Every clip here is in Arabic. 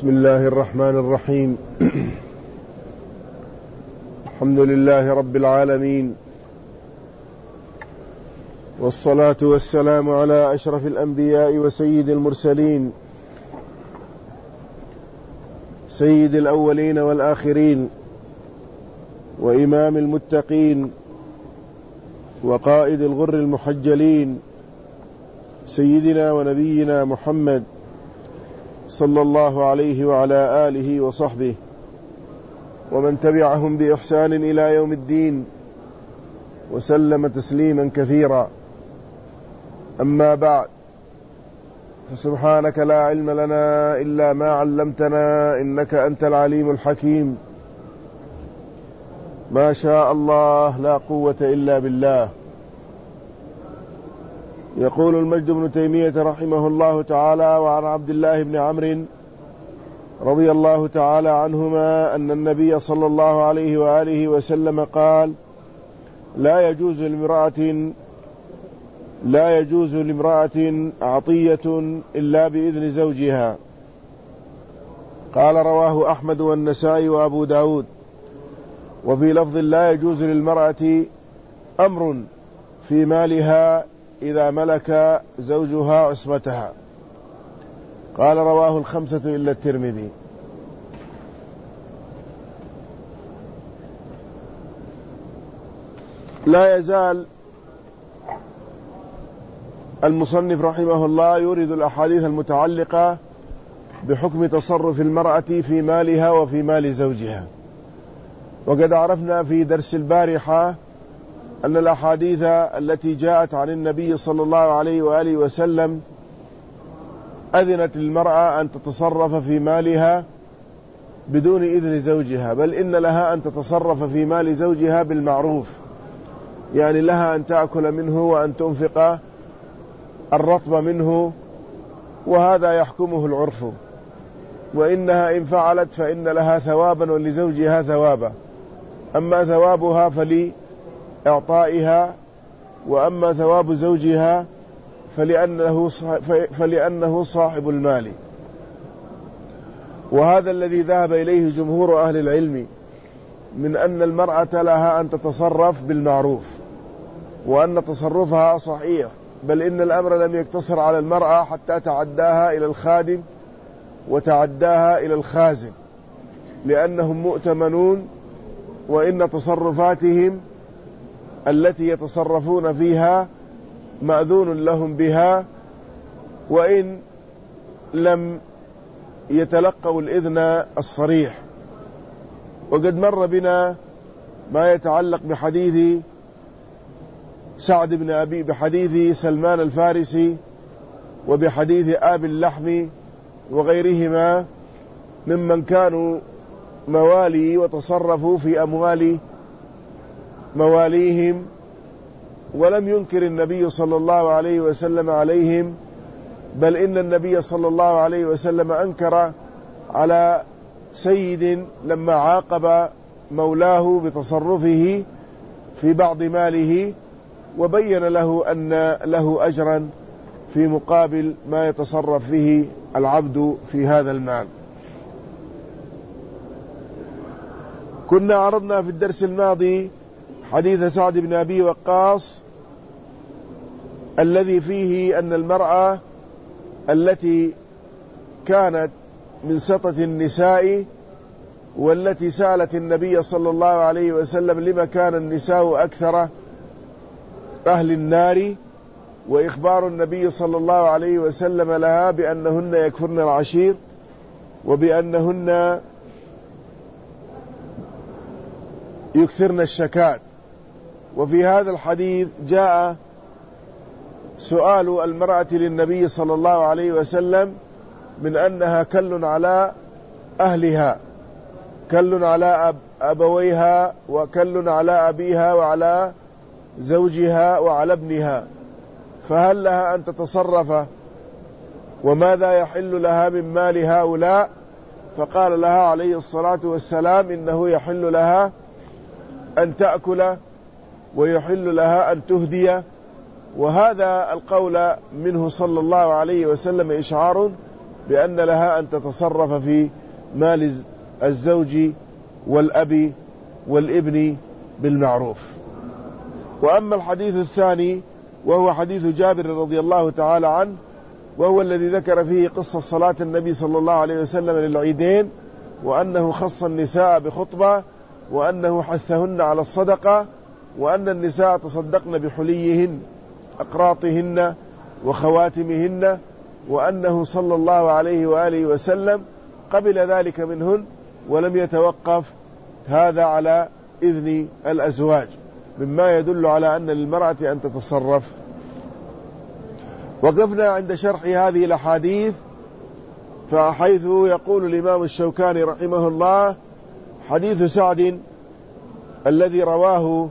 بسم الله الرحمن الرحيم. الحمد لله رب العالمين، والصلاة والسلام على أشرف الأنبياء وسيد المرسلين، سيد الأولين والآخرين، وإمام المتقين، وقائد الغر المحجلين، سيدنا ونبينا محمد صلى الله عليه وعلى آله وصحبه ومن تبعهم بإحسان إلى يوم الدين، وسلم تسليما كثيرا. أما بعد، فسبحانك لا علم لنا إلا ما علمتنا إنك أنت العليم الحكيم. ما شاء الله لا قوة إلا بالله. يقول المجد بن تيمية رحمه الله تعالى: وعن عبد الله بن عمرو رضي الله تعالى عنهما أن النبي صلى الله عليه وآله وسلم قال: لا يجوز لامرأة عطية إلا بإذن زوجها. قال: رواه أحمد والنسائي وأبو داود. وفي لفظ: لا يجوز للمرأة أمر في مالها إذا ملك زوجها عصمتها. قال: رواه الخمسة إلا الترمذي. لا يزال المصنف رحمه الله يورد الأحاديث المتعلقة بحكم تصرف المرأة في مالها وفي مال زوجها. وقد عرفنا في درس البارحة أن الأحاديث التي جاءت عن النبي صلى الله عليه وآله وسلم أذنت للمرأة أن تتصرف في مالها بدون إذن زوجها، بل إن لها أن تتصرف في مال زوجها بالمعروف، يعني لها أن تأكل منه وأن تنفق الرطب منه، وهذا يحكمه العرف. وإنها إن فعلت فإن لها ثوابا ولزوجها ثوابا، أما ثوابها فلإعطائها، وأما ثواب زوجها فلأنه صاحب المال. وهذا الذي ذهب إليه جمهور أهل العلم من أن المرأة لها أن تتصرف بالمعروف، وأن تصرفها صحيح، بل إن الأمر لم يقتصر على المرأة حتى تعداها إلى الخادم وتعداها إلى الخازن، لأنهم مؤتمنون، وإن تصرفاتهم التي يتصرفون فيها مأذون لهم بها، وإن لم يتلقوا الإذن الصريح. وقد مر بنا ما يتعلق بحديث بحديث سلمان الفارسي، وبحديث آب اللحم وغيرهما ممن كانوا موالي وتصرفوا في أموال مواليهم، ولم ينكر النبي صلى الله عليه وسلم عليهم، بل إن النبي صلى الله عليه وسلم أنكر على سيد لما عاقب مولاه بتصرفه في بعض ماله، وبين له أن له أجرا في مقابل ما يتصرف فيه العبد في هذا المال. كنا عرضنا في الدرس الماضي حديث سعد بن أبي وقاص الذي فيه أن المرأة التي كانت من سطة النساء، والتي سألت النبي صلى الله عليه وسلم لما كان النساء أكثر أهل النار، وإخبار النبي صلى الله عليه وسلم لها بأنهن يكفرن العشير، وبأنهن يكثرن الشكات. وفي هذا الحديث جاء سؤال المرأة للنبي صلى الله عليه وسلم من أنها كل على أهلها، كل على أبويها، وكل على أبيها وعلى زوجها وعلى ابنها، فهل لها أن تتصرف؟ وماذا يحل لها من مال هؤلاء؟ فقال لها عليه الصلاة والسلام إنه يحل لها أن تأكل، ويحل لها أن تهدي. وهذا القول منه صلى الله عليه وسلم إشعار بأن لها أن تتصرف في مال الزوج والأب والابن بالمعروف. وأما الحديث الثاني وهو حديث جابر رضي الله تعالى عنه، وهو الذي ذكر فيه قصة صلاة النبي صلى الله عليه وسلم للعيدين، وأنه خص النساء بخطبة، وأنه حثهن على الصدقة، وأن النساء تصدقن بحليهن أقراطهن وخواتمهن، وأنه صلى الله عليه وآله وسلم قبل ذلك منهن ولم يتوقف هذا على إذن الأزواج، مما يدل على أن للمرأة أن تتصرف. وقفنا عند شرح هذه الأحاديث، فحيث يقول الإمام الشوكاني رحمه الله: حديث سعد الذي رواه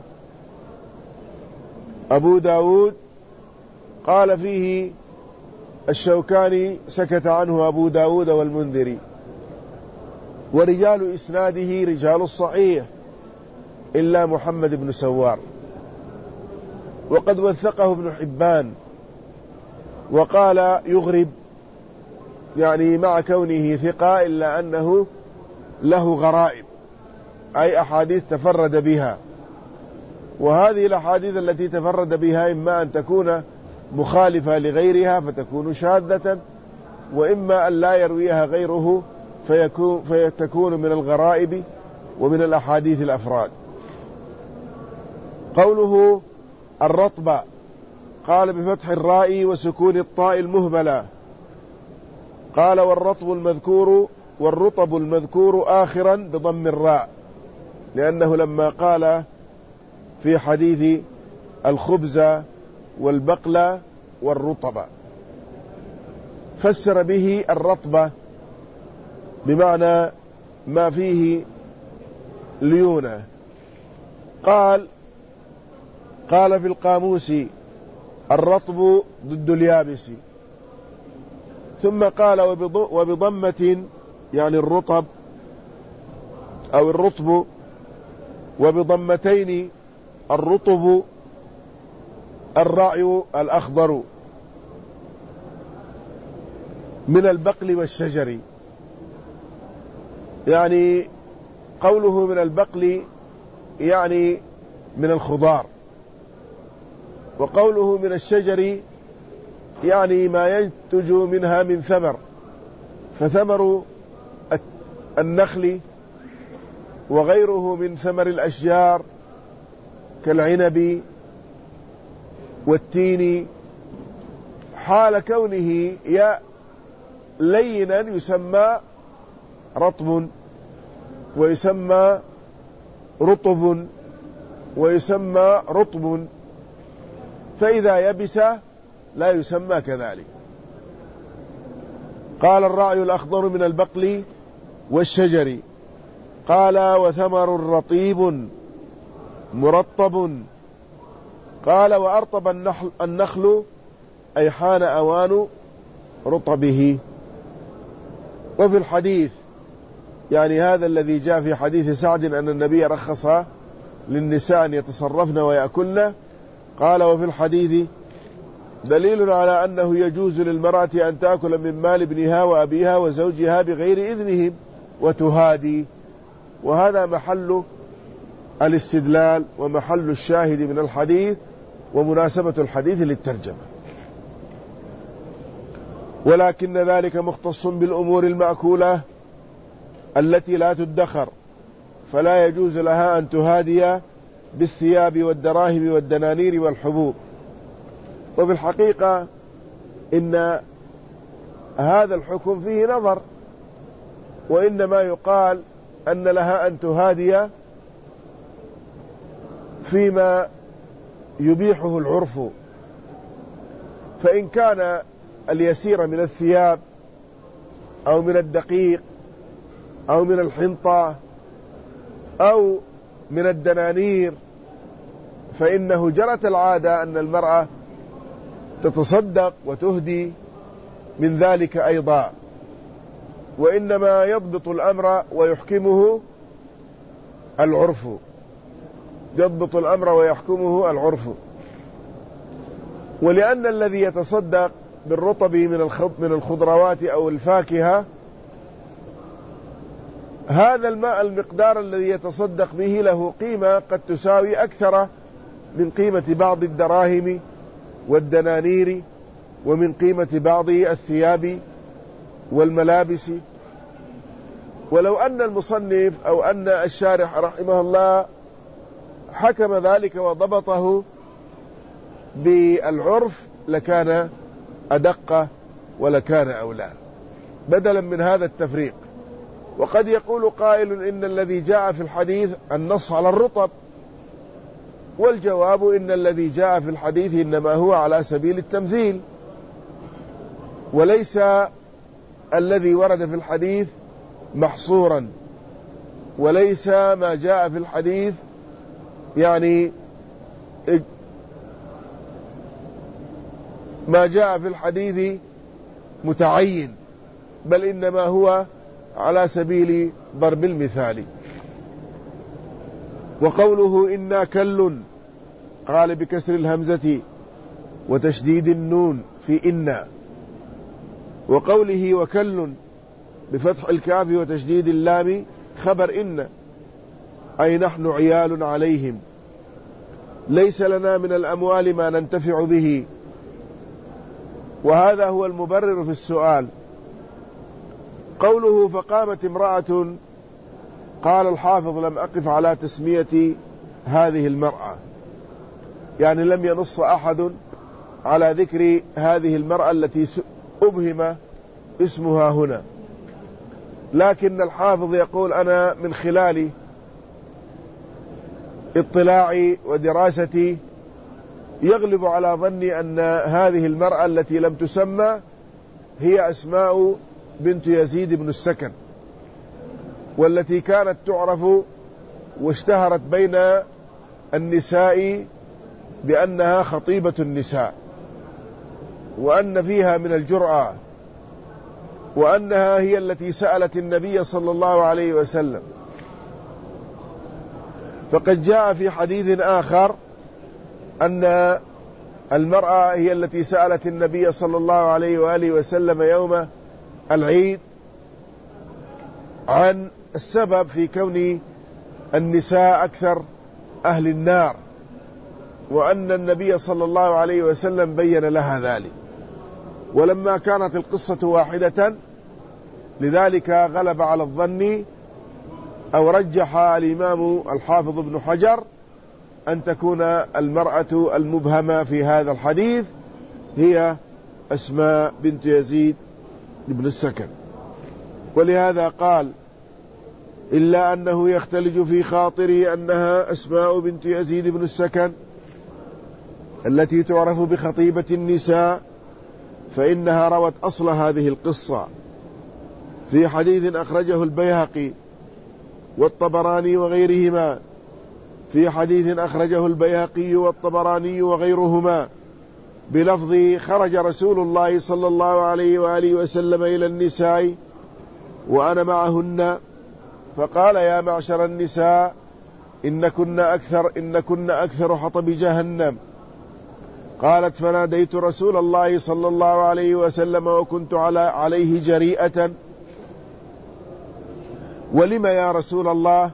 أبو داود، قال فيه الشوكاني: سكت عنه أبو داود والمنذري، ورجال إسناده رجال الصحيح إلا محمد بن سوار، وقد وثقه ابن حبان وقال يغرب، يعني مع كونه ثقة إلا أنه له غرائب، أي أحاديث تفرد بها. وهذه الأحاديث التي تفرد بها إما أن تكون مخالفة لغيرها فتكون شاذة، وإما أن لا يرويها غيره فتكون من الغرائب ومن الأحاديث الأفراد. قوله الرطبة، قال بفتح الراء وسكون الطاء المهملة. قال والرطب المذكور آخرا بضم الراء، لأنه لما قال في حديث الخبز والبقلة والرطب فسر به الرطبة بمعنى ما فيه ليونة. قال في القاموس الرطب ضد اليابس. ثم قال وبضمة يعني الرطب أو الرطب، وبضمتين الرطب الرعي الأخضر من البقل والشجر. يعني قوله من البقل يعني من الخضار، وقوله من الشجر يعني ما ينتج منها من ثمر، فثمر النخل وغيره من ثمر الأشجار كالعنب والتين، حال كونه لينا يسمى رطب، ويسمى رطب، ويسمى رطب، فإذا يبس لا يسمى كذلك. قال الرعي الأخضر من البقل والشجر. قال وثمر رطيب مرطب. قال وأرطب النخل أي حان أوان رطبه. وفي الحديث يعني هذا الذي جاء في حديث سعد أن النبي رخص للنساء أن يتصرفن ويأكلن، قال وفي الحديث دليل على أنه يجوز للمرأة أن تأكل من مال ابنها وأبيها وزوجها بغير إذنهم وتهادي. وهذا محل الاستدلال ومحل الشاهد من الحديث ومناسبة الحديث للترجمة. ولكن ذلك مختص بالأمور المأكولة التي لا تدخر، فلا يجوز لها أن تهادي بالثياب والدراهم والدنانير والحبوب. وفي الحقيقة إن هذا الحكم فيه نظر، وإنما يقال أن لها أن تهادي فيما يبيحه العرف، فإن كان اليسير من الثياب أو من الدقيق أو من الحنطة أو من الدنانير فإنه جرت العادة أن المرأة تتصدق وتهدي من ذلك أيضا، وإنما يضبط الأمر ويحكمه العرف، يضبط الأمر ويحكمه العرف. ولأن الذي يتصدق بالرطب من الخضروات أو الفاكهة، هذا الماء المقدار الذي يتصدق به له قيمة قد تساوي أكثر من قيمة بعض الدراهم والدنانير ومن قيمة بعض الثياب والملابس. ولو أن المصنف أو أن الشارح رحمه الله حكم ذلك وضبطه بالعرف لكان أدق ولكان أولى بدلا من هذا التفريق. وقد يقول قائل إن الذي جاء في الحديث النص على الرطب، والجواب إن الذي جاء في الحديث إنما هو على سبيل التمثيل، وليس الذي ورد في الحديث محصورا، وليس ما جاء في الحديث يعني ما جاء في الحديث متعين، بل إنما هو على سبيل ضرب المثال. وقوله إنا كل قال بكسر الهمزة وتشديد النون في إنا، وقوله وكل بفتح الكاف وتشديد اللام خبر إن، أي نحن عيال عليهم ليس لنا من الأموال ما ننتفع به. وهذا هو المبرر في السؤال. قوله فقامت امرأة، قال الحافظ لم أقف على تسمية هذه المرأة، يعني لم ينص أحد على ذكر هذه المرأة التي أبهم اسمها هنا، لكن الحافظ يقول أنا من خلال اطلاعي ودراستي يغلب على ظني أن هذه المرأة التي لم تسمى هي أسماء بنت يزيد بن السكن، والتي كانت تعرف واشتهرت بين النساء بأنها خطيبة النساء، وأن فيها من الجرأة، وأنها هي التي سألت النبي صلى الله عليه وسلم. فقد جاء في حديث آخر أن المرأة هي التي سألت النبي صلى الله عليه وآله وسلم يوم العيد عن السبب في كون النساء أكثر أهل النار، وأن النبي صلى الله عليه وسلم بين لها ذلك. ولما كانت القصة واحدة لذلك غلب على الظن أو رجح الإمام الحافظ ابن حجر أن تكون المرأة المبهمة في هذا الحديث هي أسماء بنت يزيد بن السكن. ولهذا قال إلا أنه يختلج في خاطره أنها أسماء بنت يزيد بن السكن التي تعرف بخطيبة النساء، فإنها روت أصل هذه القصة في حديث أخرجه البيهقي والطبراني وغيرهما، في حديث أخرجه البيهقي والطبراني وغيرهما بلفظ خرج رسول الله صلى الله عليه وآله وسلم إلى النساء وأنا معهن فقال يا معشر النساء إن كن أكثر حطب جهنم. قالت فناديت رسول الله صلى الله عليه وسلم وكنت عليه جريئة. ولم يا رسول الله؟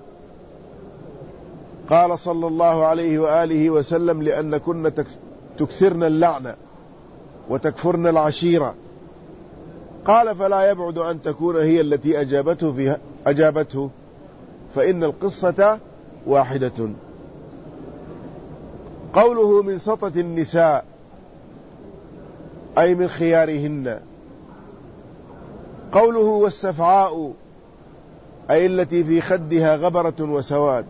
قال صلى الله عليه وآله وسلم لأن كن تكثرن اللعنة وتكفرن العشيرة. قال فلا يبعد أن تكون هي التي أجابته فإن القصة واحدة. قوله من سطة النساء أي من خيارهن. قوله والسفعاء أي التي في خدها غبرة وسواد.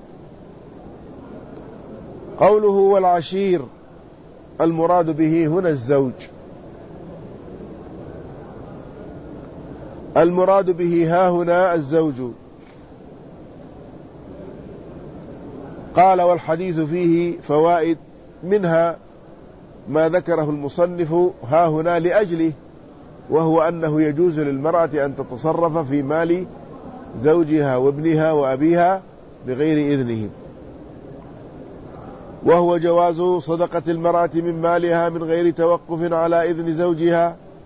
قوله والعشير المراد به هنا الزوج، المراد به ها هنا الزوج. قال والحديث فيه فوائد، منها ما ذكره المصنف ها هنا لأجله، وهو أنه يجوز للمرأة أن تتصرف في مال زوجها وابنها وأبيها بغير إذنه، وهو جواز صدقة المرأة من مالها من غير توقف على إذن زوجها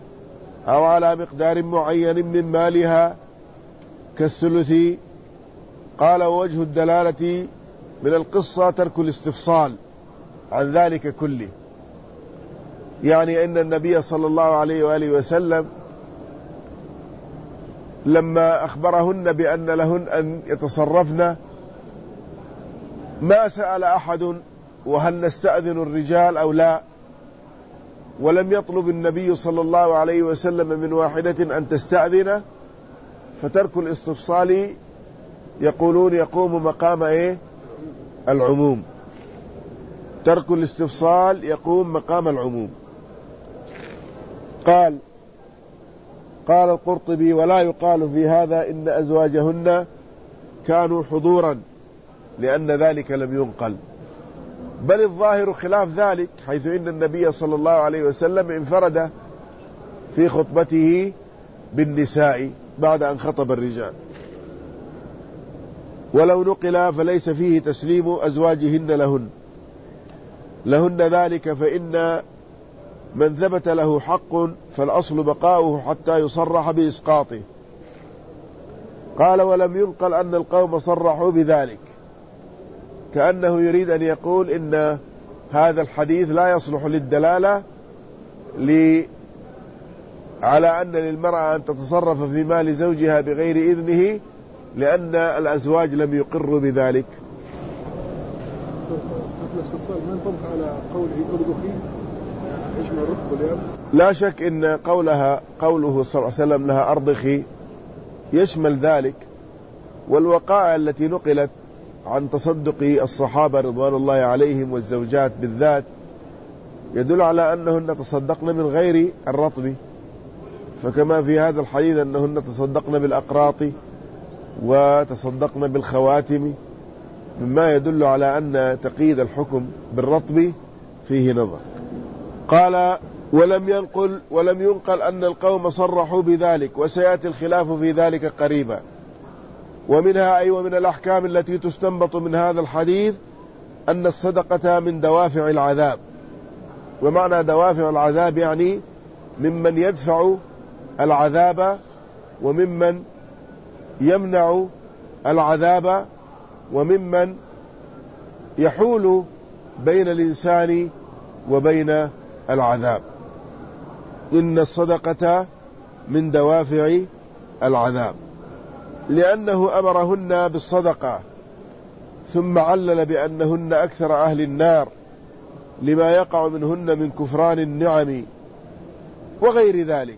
أو على مقدار معين من مالها كالثلث. قال ووجه الدلالة من القصة ترك الاستفصال عن ذلك كله، يعني أن النبي صلى الله عليه وآله وسلم لما أخبرهن بأن لهن أن يتصرفن ما سأل أحد وهل نستأذن الرجال أو لا، ولم يطلب النبي صلى الله عليه وسلم من واحدة أن تستأذن، فترك الاستفصال يقولون يقوم مقام العموم. ترك الاستفصال يقوم مقام العموم. قال القرطبي ولا يقال في هذا إن أزواجهن كانوا حضورا، لأن ذلك لم ينقل، بل الظاهر خلاف ذلك، حيث إن النبي صلى الله عليه وسلم انفرد في خطبته بالنساء بعد أن خطب الرجال، ولو نقل فليس فيه تسليم أزواجهن لهن ذلك، فإن من ثبت له حق فالأصل بقاؤه حتى يصرح بإسقاطه. قال ولم ينقل أن القوم صرحوا بذلك، كأنه يريد أن يقول إن هذا الحديث لا يصلح للدلالة على أن للمرأة أن تتصرف في مال زوجها بغير إذنه، لأن الأزواج لم يقروا بذلك. ما ينطبق على قوله أرضخي يشمل الرطب واليابس؟ لا شك إن قوله صلى الله عليه وسلم لها أرضخي يشمل ذلك، والوقائع التي نقلت عن تصدق الصحابة رضوان الله عليهم والزوجات بالذات يدل على أنهن تصدقن من غير الرطب، فكما في هذا الحديث أنهن تصدقن بالأقراط وتصدقن بالخواتم، مما يدل على أن تقييد الحكم بالرطب فيه نظر. قال ولم ينقل أن القوم صرحوا بذلك، وسيأتي الخلاف في ذلك قريبا. ومنها ومن الأحكام التي تستنبط من هذا الحديث أن الصدقة من دوافع العذاب. ومعنى دوافع العذاب يعني ممن يدفع العذاب وممن يمنع العذاب وممن يحول بين الإنسان وبين العذاب. إن الصدقة من دوافع العذاب، لأنه أمرهن بالصدقة ثم علل بأنهن أكثر أهل النار لما يقع منهن من كفران النعم وغير ذلك.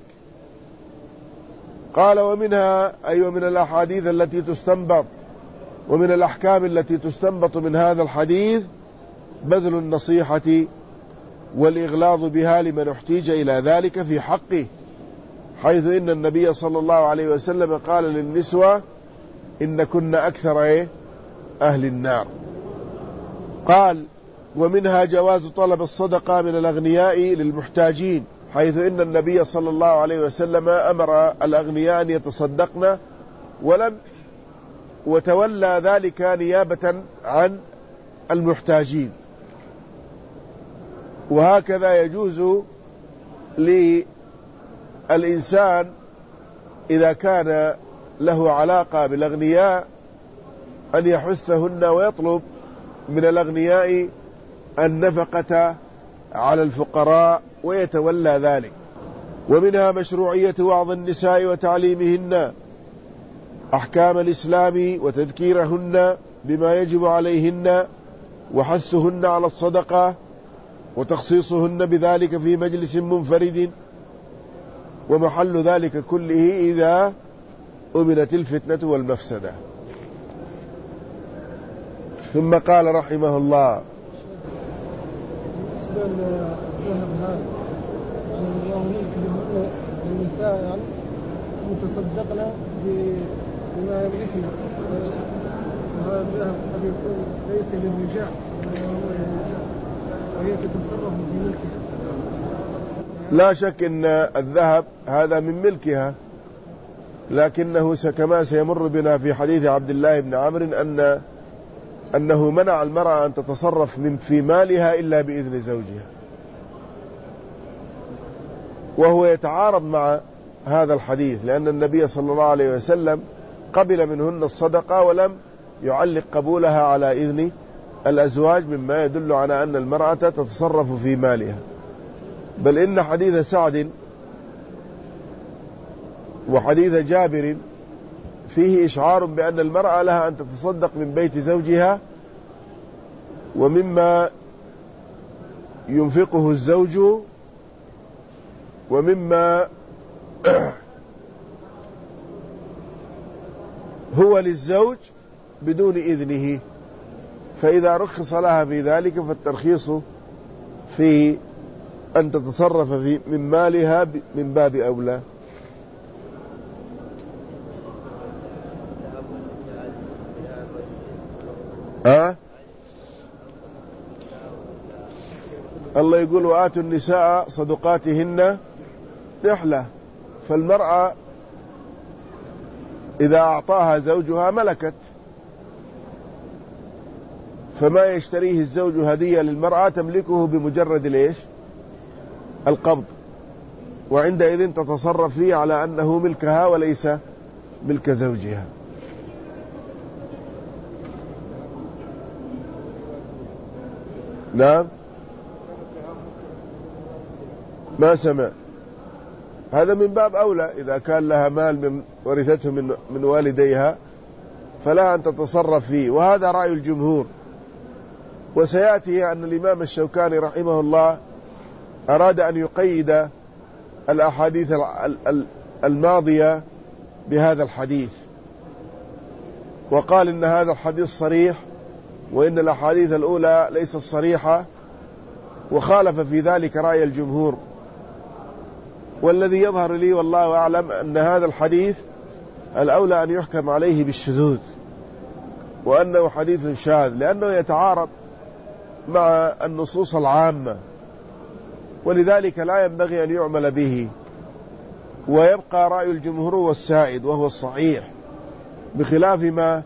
قال ومنها ومن الأحاديث التي تستنبط ومن الأحكام التي تستنبط من هذا الحديث بذل النصيحة والإغلاظ بها لمن احتيج إلى ذلك في حقه، حيث إن النبي صلى الله عليه وسلم قال للنسوة إن كن أكثر أهل النار. قال ومنها جواز طلب الصدقة من الأغنياء للمحتاجين، حيث إن النبي صلى الله عليه وسلم أمر الأغنياء أن يتصدقن وتولى ذلك نيابة عن المحتاجين. وهكذا يجوز للإنسان إذا كان له علاقة بالأغنياء أن يحثهن ويطلب من الأغنياء النفقة على الفقراء ويتولى ذلك. ومنها مشروعية وعظ النساء وتعليمهن أحكام الإسلام وتذكيرهن بما يجب عليهن وحثهن على الصدقة وتخصيصهن بذلك في مجلس منفرد، ومحل ذلك كله إذا أمنت الفتنة والمفسدة. ثم قال رحمه الله بالنسبة للذهب هذا يعني الله ملك للنساء يعني متصدقنا بما يملكنا، وهذا الذهب قد يكون ليس للرجال وهي تتصرف في ملكها. لا شك أن الذهب هذا من ملكها، لكنه كما سيمر بنا في حديث عبد الله بن عمرو أنه منع المرأة أن تتصرف في مالها إلا بإذن زوجها، وهو يتعارض مع هذا الحديث، لأن النبي صلى الله عليه وسلم قبل منهن الصدقة ولم يعلق قبولها على إذن الأزواج، مما يدل على أن المرأة تتصرف في مالها. بل إن حديث سعد وحديث جابر فيه إشعار بأن المرأة لها أن تتصدق من بيت زوجها ومما ينفقه الزوج ومما هو للزوج بدون إذنه، فإذا رخص لها في ذلك فالترخيص في أن تتصرف من مالها من باب أولى. الله يقول وآتوا النساء صدقاتهن نحلة، فالمرأة إذا أعطاها زوجها ملكت، فما يشتريه الزوج هدية للمرأة تملكه بمجرد ليش القبض، وعندئذ تتصرف فيه على أنه ملكها وليس ملك زوجها. نعم ما سمع. هذا من باب أولى، إذا كان لها مال من ورثته من والديها فلا أن تتصرف فيه، وهذا رأي الجمهور. وسيأتي أن الإمام الشوكاني رحمه الله أراد أن يقيد الأحاديث الماضية بهذا الحديث، وقال إن هذا الحديث صريح وإن الأحاديث الأولى ليست صريحة، وخالف في ذلك رأي الجمهور. والذي يظهر لي والله أعلم أن هذا الحديث الأولى أن يحكم عليه بالشذوذ، وأنه حديث شاذ، لأنه يتعارض مع النصوص العامة، ولذلك لا ينبغي أن يعمل به. ويبقى رأي الجمهور والسائد وهو الصحيح، بخلاف ما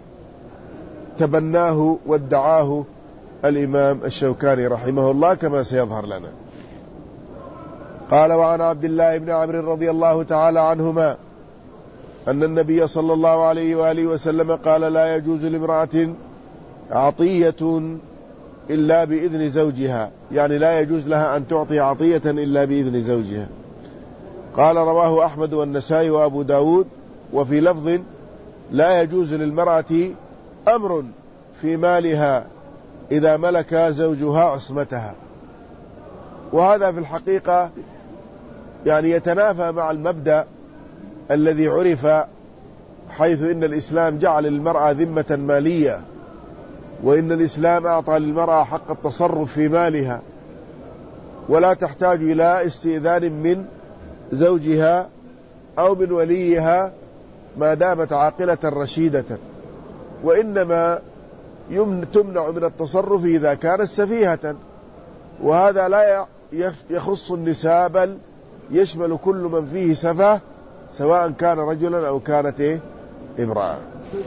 تبناه وادعاه الإمام الشوكاني رحمه الله كما سيظهر لنا. قال وعن عبد الله بن عمرو رضي الله تعالى عنهما أن النبي صلى الله عليه وآله وسلم قال لا يجوز لامرأة عطية إلا بإذن زوجها، يعني لا يجوز لها أن تعطي عطية إلا بإذن زوجها. قال رواه أحمد والنسائي وأبو داود، وفي لفظ لا يجوز للمرأة أمر في مالها إذا ملك زوجها عصمتها. وهذا في الحقيقة يعني يتنافى مع المبدأ الذي عرف، حيث إن الإسلام جعل للمرأة ذمة مالية، وإن الإسلام أعطى للمرأة حق التصرف في مالها، ولا تحتاج إلى استئذان من زوجها أو من وليها ما دامت عاقلة رشيدة، وإنما تمنع من التصرف إذا كانت سفيهة. وهذا لا يخص النساء، بل يشمل كل من فيه سفه، سواء كان رجلا أو كانت امرأة.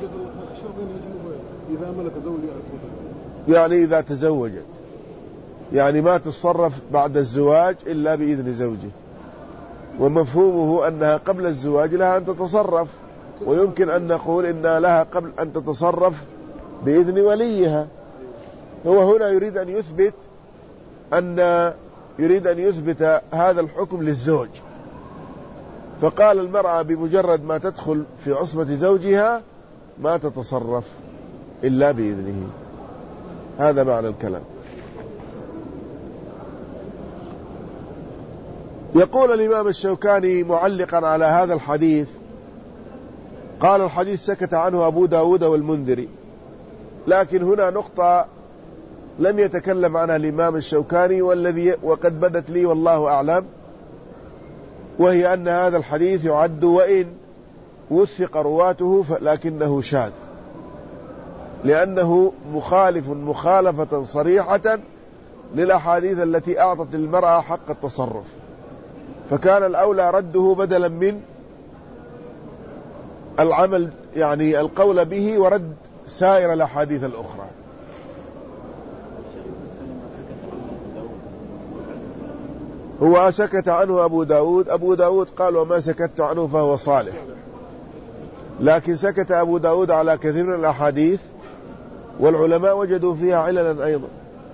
يعني إذا تزوجت، يعني ما تتصرف بعد الزواج إلا بإذن زوجه، ومفهومه أنها قبل الزواج لها أن تتصرف، ويمكن أن نقول إنها لها قبل أن تتصرف بإذن وليها. هو هنا يريد أن يثبت هذا الحكم للزوج، فقال المرأة بمجرد ما تدخل في عصمة زوجها ما تتصرف إلا بإذنه. هذا معنى الكلام. يقول الإمام الشوكاني معلقا على هذا الحديث، قال الحديث سكت عنه أبو داود والمنذري، لكن هنا نقطة لم يتكلم عنها الإمام الشوكاني وقد بدت لي والله أعلم، وهي أن هذا الحديث يعد وإن وثق رواته لكنه شاذ، لأنه مخالف مخالفة صريحة للأحاديث التي أعطت للمرأة حق التصرف، فكان الأولى رده بدلا من العمل، يعني القول به ورد سائر الأحاديث الأخرى. هو سكت عنه أبو داود قال وما سكت عنه فهو صالح، لكن سكت أبو داود على كثير من الأحاديث والعلماء وجدوا فيها عللا أيضا.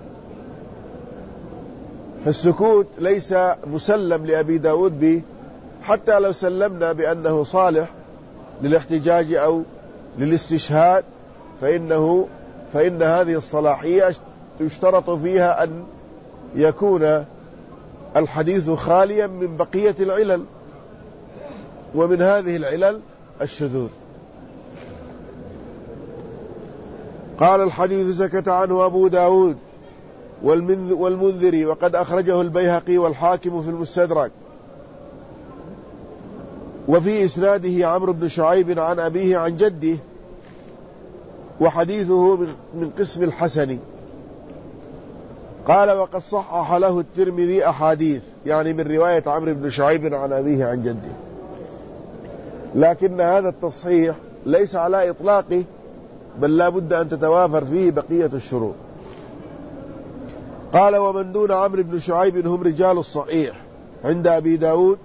فالسكوت ليس مسلم لأبي داود به، حتى لو سلمنا بأنه صالح للاحتجاج أو للاستشهاد فإن هذه الصلاحية يشترط فيها أن يكون الحديث خاليا من بقية العلل، ومن هذه العلل الشذوذ. قال الحديث سكت عنه أبو داود والمنذري، وقد أخرجه البيهقي والحاكم في المستدرك، وفي إسناده عمرو بن شعيب عن أبيه عن جده، وحديثه من قسم الحسن. قال وقد صحح له الترمذي أحاديث، يعني من رواية عمرو بن شعيب عن أبيه عن جده، لكن هذا التصحيح ليس على إطلاقه، بل لا بد أن تتوافر فيه بقية الشروط. قال ومن دون عمرو بن شعيب هم رجال الصحيح عند أبي داود،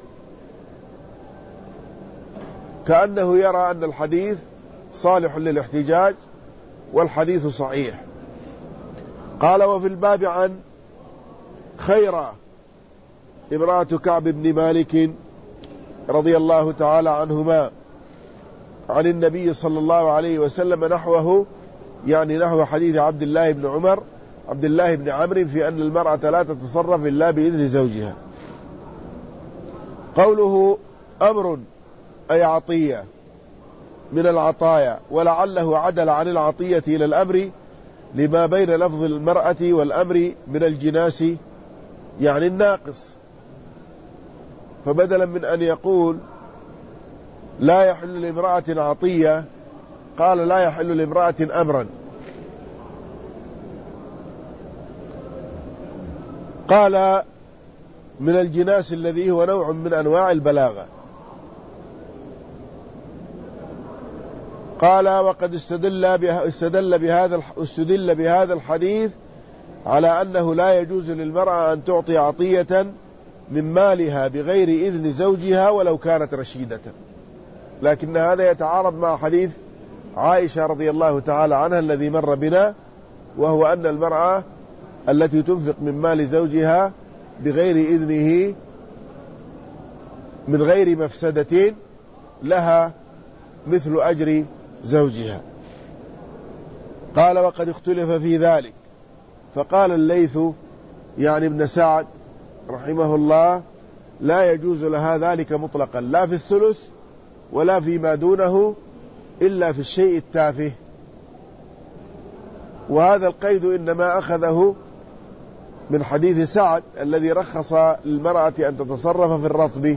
كأنه يرى أن الحديث صالح للاحتجاج والحديث صحيح. قال وفي الباب عن خيرة امرأة كعب بن مالك رضي الله تعالى عنهما عن النبي صلى الله عليه وسلم نحوه، يعني نحو حديث عبد الله بن عمرو في أن المرأة لا تتصرف إلا بإذن زوجها. قوله أمر أي عطية من العطايا، ولعله عدل عن العطية إلى الأمر لما بين لفظ المرأة والأمر من الجناس، يعني الناقص، فبدلا من أن يقول لا يحل لامرأة عطية قال لا يحل لامرأة أمرا. قال من الجناس الذي هو نوع من أنواع البلاغة. قال وقد استدل بهذا الحديث على أنه لا يجوز للمرأة أن تعطي عطية من مالها بغير إذن زوجها ولو كانت رشيدة، لكن هذا يتعارض مع حديث عائشة رضي الله تعالى عنها الذي مر بنا، وهو أن المرأة التي تنفق من مال زوجها بغير إذنه من غير مفسدة لها مثل أجر زوجها. قال وقد اختلف في ذلك، فقال الليث يعني ابن سعد رحمه الله لا يجوز لها ذلك مطلقا، لا في الثلث ولا فيما دونه إلا في الشيء التافه. وهذا القيد إنما أخذه من حديث سعد الذي رخص للمرأة أن تتصرف في الرطب.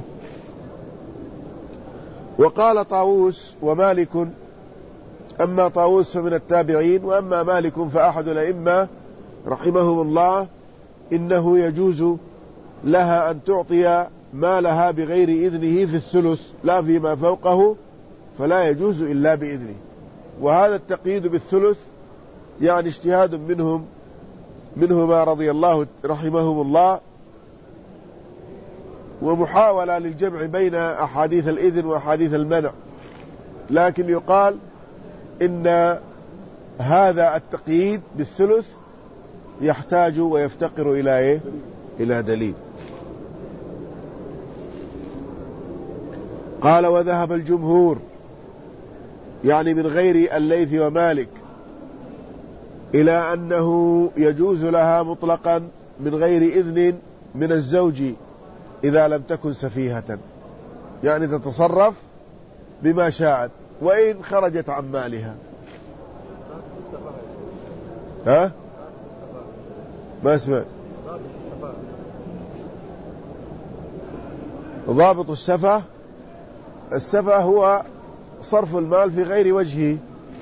وقال طاووس ومالك، أما طاووس فمن التابعين، وأما مالك فأحد الأئمة رحمهم الله إنه يجوز لها أن تعطي مالها بغير إذنه في الثلث لا فيما فوقه، فلا يجوز إلا بإذنه. وهذا التقييد بالثلث يعني اجتهاد منهما رضي الله رحمهم الله، ومحاولة للجمع بين أحاديث الإذن وأحاديث المنع، لكن يقال إن هذا التقييد بالثلث يحتاج ويفتقر إلى دليل. قال وذهب الجمهور يعني من غير الليث ومالك إلى أنه يجوز لها مطلقا من غير إذن من الزوج إذا لم تكن سفيهة، يعني تتصرف بما شاءت وإن خرجت عن مالها. ها؟ ما اسمع. ضابط السفه هو صرف المال في غير وجهه،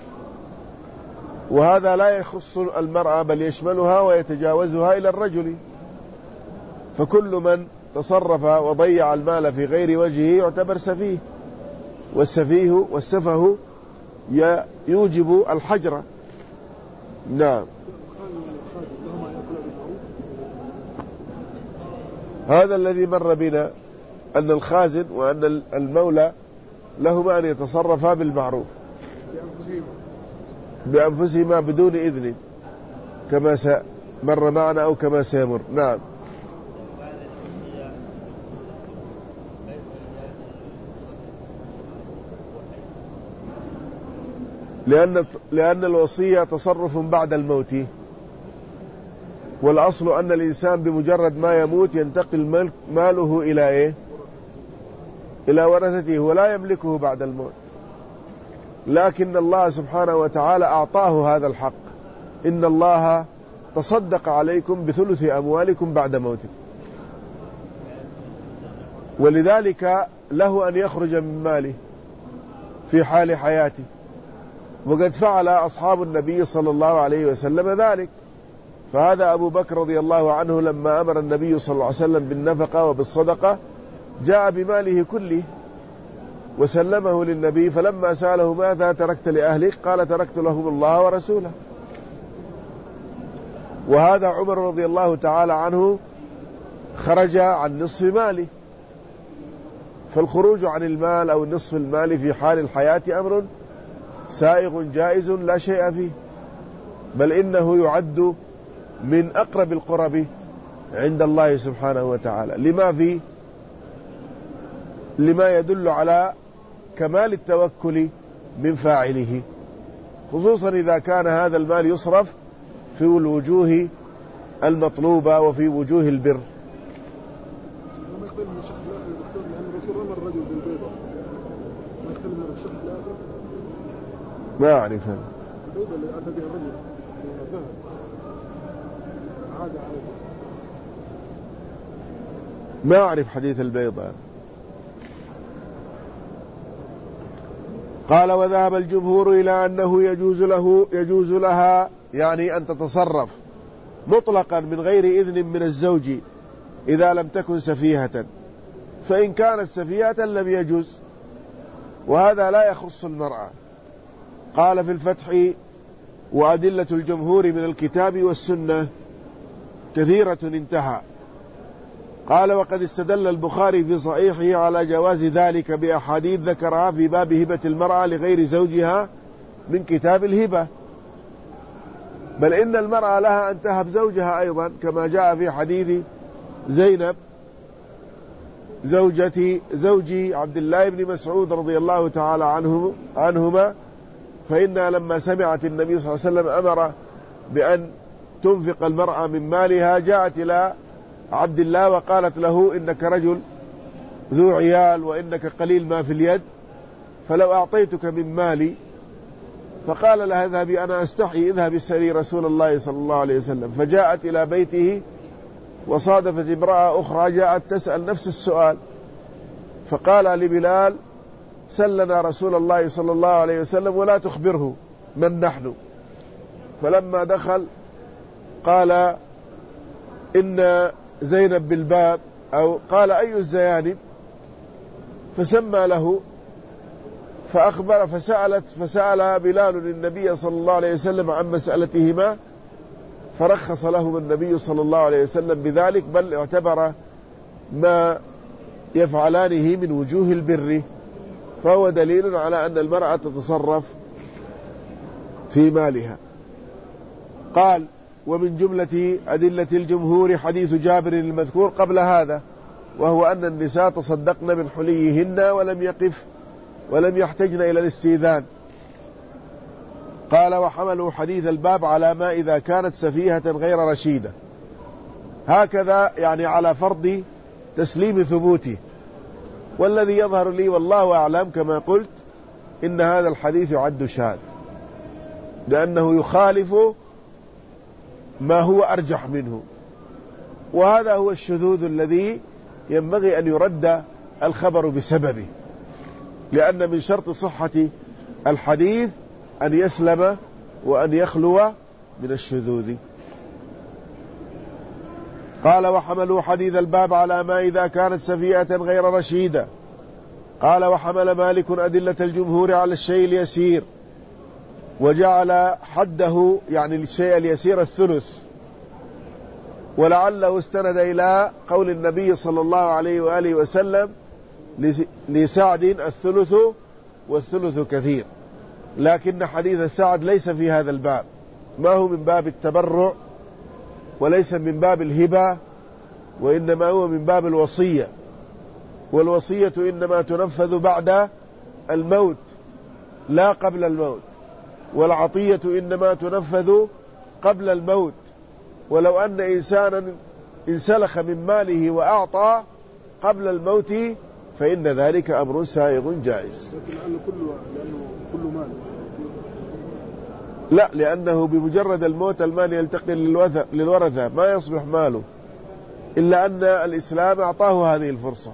وهذا لا يخص المرأة بل يشملها ويتجاوزها إلى الرجل، فكل من تصرف وضيع المال في غير وجهه يعتبر سفيه، والسفه يوجب الحجر. نعم. هذا الذي مر بنا أن الخازن وأن المولى لهما أن يتصرفا بالمعروف بأنفسهما بدون إذن كما مر معنا أو كما سيمر. نعم. لأن الوصية تصرف بعد الموت، والأصل أن الإنسان بمجرد ما يموت ينتقل ماله إلى إيه؟ إلى ورثته ولا يملكه بعد الموت، لكن الله سبحانه وتعالى أعطاه هذا الحق: إن الله تصدق عليكم بثلث أموالكم بعد موتكم، ولذلك له أن يخرج من ماله في حال حياته، وقد فعل أصحاب النبي صلى الله عليه وسلم ذلك. فهذا أبو بكر رضي الله عنه لما أمر النبي صلى الله عليه وسلم بالنفقة وبالصدقة جاء بماله كله وسلمه للنبي، فلما سأله ماذا تركت لأهلك قال تركت لهم الله ورسوله. وهذا عمر رضي الله تعالى عنه خرج عن نصف ماله، فالخروج عن المال أو نصف المال في حال الحياة أمر سائغ جائز لا شيء فيه، بل إنه يعد من أقرب القرب عند الله سبحانه وتعالى لما يدل على كمال التوكل من فاعله، خصوصا إذا كان هذا المال يصرف في الوجوه المطلوبة وفي وجوه البر. ما أعرف هذا. ما أعرف حديث البيضة. قال: وذهب الجمهور إلى أنه يجوز لها، يعني أن تتصرف مطلقا من غير إذن من الزوج إذا لم تكن سفيهة، فإن كانت سفيهة لم يجوز، وهذا لا يخص المرأة. قال في الفتح: وأدلة الجمهور من الكتاب والسنة كثيرة، انتهى. قال: وقد استدل البخاري في صحيحه على جواز ذلك بأحاديث ذكرها في باب هبة المرأة لغير زوجها من كتاب الهبة، بل إن المرأة لها أن تهب زوجها أيضا، كما جاء في حديث زينب زوجي عبد الله بن مسعود رضي الله تعالى عنهما، فإنها لما سمعت النبي صلى الله عليه وسلم أمر بأن تنفق المرأة من مالها جاءت إلى عبد الله وقالت له: إنك رجل ذو عيال وإنك قليل ما في اليد، فلو أعطيتك من مالي. فقال لها: اذهبي أنا أستحي، اذهبي اسألي رسول الله صلى الله عليه وسلم. فجاءت إلى بيته وصادفت امرأة أخرى جاءت تسأل نفس السؤال، فقال لبلال: سلنا رسول الله صلى الله عليه وسلم ولا تخبره من نحن. فلما دخل قال: إن زينب بالباب، أو قال: أي الزيانب؟ فسمى له فأخبر، فسأل بلال النبي صلى الله عليه وسلم عن مسألتهما، فرخص لهم النبي صلى الله عليه وسلم بذلك، بل اعتبر ما يفعلانه من وجوه البر، فهو دليل على أن المرأة تتصرف في مالها. قال: ومن جملة أدلة الجمهور حديث جابر المذكور قبل هذا، وهو أن النساء تصدقن من حليهن ولم يحتجن إلى الاستئذان. قال: وحملوا حديث الباب على ما إذا كانت سفيهة غير رشيدة، هكذا يعني على فرض تسليم ثبوته. والذي يظهر لي والله أعلم كما قلت إن هذا الحديث يعد شاذ، لأنه يخالف ما هو أرجح منه، وهذا هو الشذوذ الذي ينبغي أن يرد الخبر بسببه، لأن من شرط صحة الحديث أن يسلم وأن يخلو من الشذوذ. قال: وحملوا حديث الباب على ما إذا كانت سفيهة غير رشيدة. قال: وحمل مالك أدلة الجمهور على الشيء اليسير، وجعل حده يعني الشيء اليسير الثلث، ولعله استند إلى قول النبي صلى الله عليه وآله وسلم لسعد الثلث والثلث كثير، لكن حديث سعد ليس في هذا الباب، ما هو من باب التبرع وليس من باب الهبة، وإنما هو من باب الوصية، والوصية إنما تنفذ بعد الموت لا قبل الموت، والعطية إنما تنفذ قبل الموت. ولو أن إنسانا انسلخ من ماله وأعطى قبل الموت فإن ذلك أمر سائغ جائز. لأنه كل مال. لا، لأنه بمجرد الموت المال يلتقي للورثة ما يصبح ماله، إلا أن الإسلام أعطاه هذه الفرصة.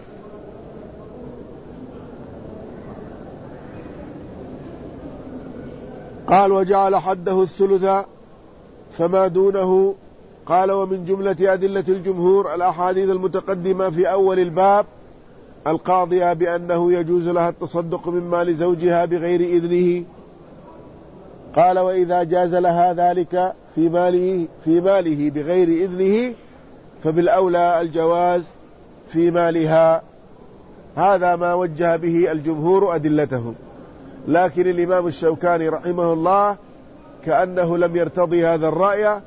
قال وجعل حده الثلث فما دونه. قال ومن جملة أدلة الجمهور الأحاديث المتقدمة في أول الباب القاضية بأنه يجوز لها التصدق من مال زوجها بغير إذنه. قال وإذا جاز لها ذلك في ماله بغير إذنه فبالأولى الجواز في مالها. هذا ما وجه به الجمهور أدلتهم، لكن الإمام الشوكاني رحمه الله كأنه لم يرتضي هذا الرأي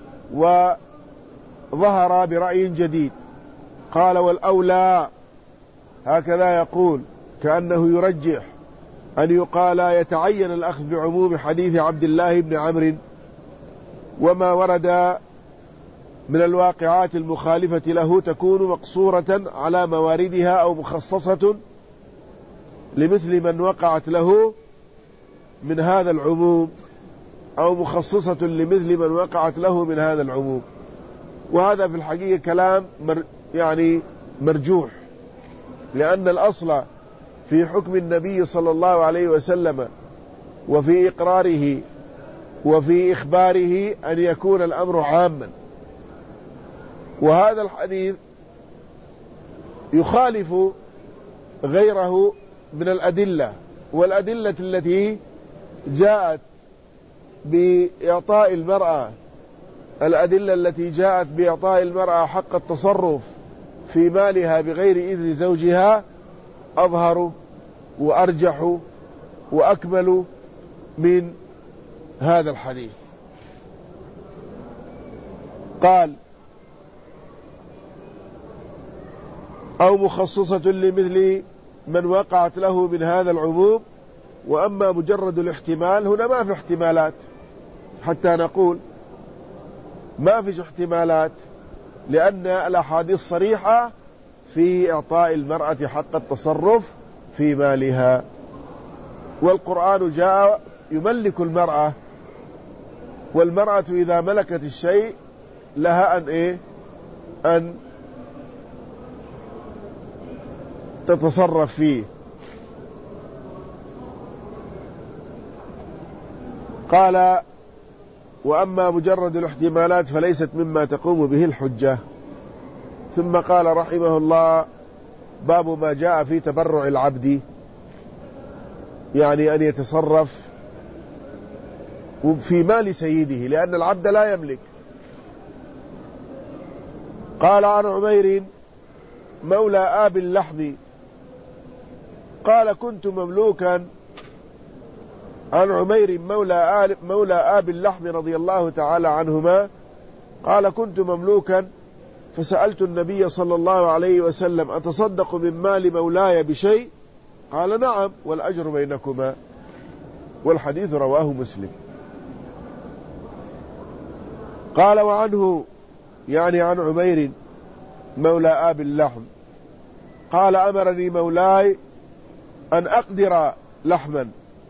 وظهر برأي جديد. قال والأولى، هكذا يقول، كأنه يرجح أن يقال يتعين الأخذ بعموم حديث عبد الله بن عمرو وما ورد من الواقعات المخالفة له تكون مقصورة على مواردها أو مخصصة لمثل من وقعت له من هذا العموم، أو مخصصة لمثل من وقعت له من هذا العموم. وهذا في الحقيقة كلام مرجوح، لأن الأصل في حكم النبي صلى الله عليه وسلم وفي إقراره وفي إخباره أن يكون الأمر عاما، وهذا الحديث يخالف غيره من الأدلة، والأدلة التي جاءت بإعطاء المرأة حق التصرف في مالها بغير إذن زوجها أظهر وأرجح وأكمل من هذا الحديث. قال أو مخصصة لمثل من وقعت له من هذا العموم. وأما مجرد الاحتمال هنا ما في احتمالات، حتى نقول ما فيش احتمالات، لأن الأحاديث صريحة في إعطاء المرأة حق التصرف في مالها، والقرآن جاء يملك المرأة، والمرأة إذا ملكت الشيء لها أن تتصرف فيه. قال وأما مجرد الاحتمالات فليست مما تقوم به الحجة. ثم قال رحمه الله باب ما جاء في تبرع العبد، يعني أن يتصرف في مال سيده، لأن العبد لا يملك. قال عن عمير مولى آب اللحم قال كنت مملوكا. عن عمير مولى آب اللحم رضي الله تعالى عنهما قال كنت مملوكا فسألت النبي صلى الله عليه وسلم أتصدق من مال مولاي بشيء؟ قال نعم والأجر بينكما. والحديث رواه مسلم. قال وعنه، يعني عن عمير مولى آب اللحم، قال أمرني مولاي أن أقدر لحما.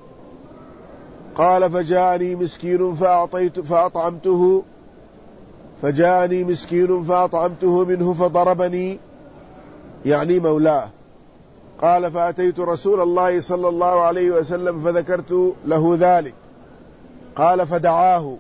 قال فجاءني مسكين فأطعمته منه فضربني، يعني مولاه. قال فأتيت رسول الله صلى الله عليه وسلم فذكرت له ذلك. قال فدعاه،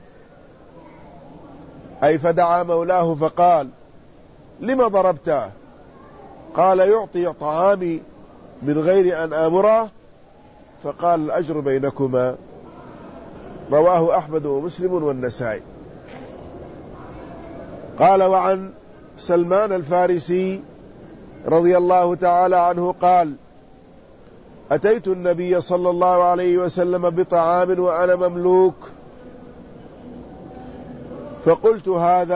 أي فدعا مولاه فقال لما ضربته؟ قال يعطي طعامي من غير أن آمره. فقال الأجر بينكما. رواه أحمد ومسلم والنسائي. قال: وعن سلمان الفارسي رضي الله تعالى عنه قال: أتيت النبي صلى الله عليه وسلم بطعام وأنا مملوك، فقلت